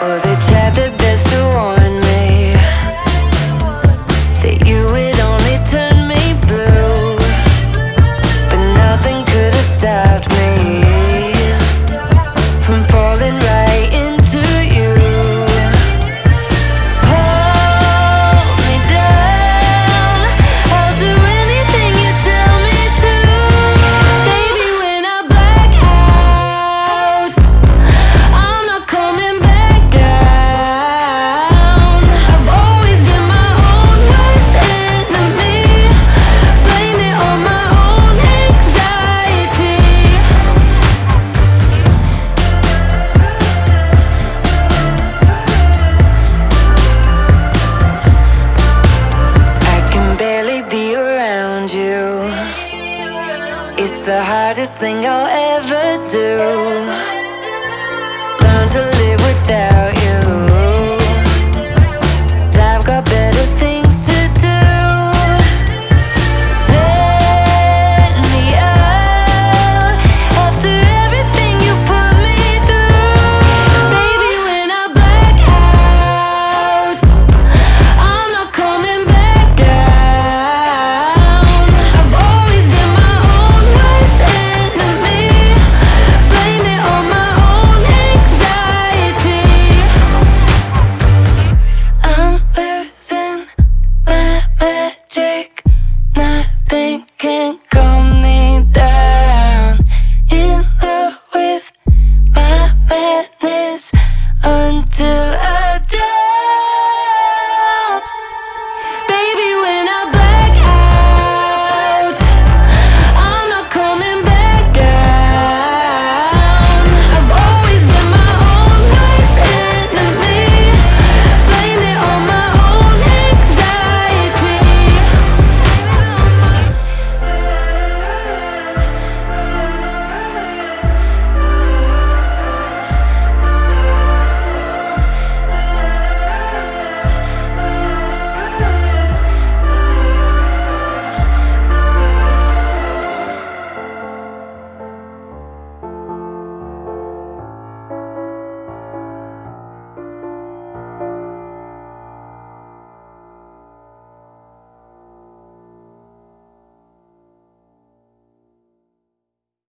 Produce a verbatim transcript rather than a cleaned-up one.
Oh, they tried their best to warn me that you would only turn me blue, but nothing could have stopped me from falling right into you. Hold me down, I'll do anything you tell me to. Baby, when I black out, I'm not coming back down. I've always been my own worst enemy. Blame it on my own anxiety. I can barely be around you. It's the hardest thing I'll ever do. Learn to live without you, 'cause I've got better things to do. Let me out after everything you put me through. Baby, when I black out, I'm not coming back down. I've always been my own worst enemy. Blame it on my own anxiety. I'm losing my magic. Nothing can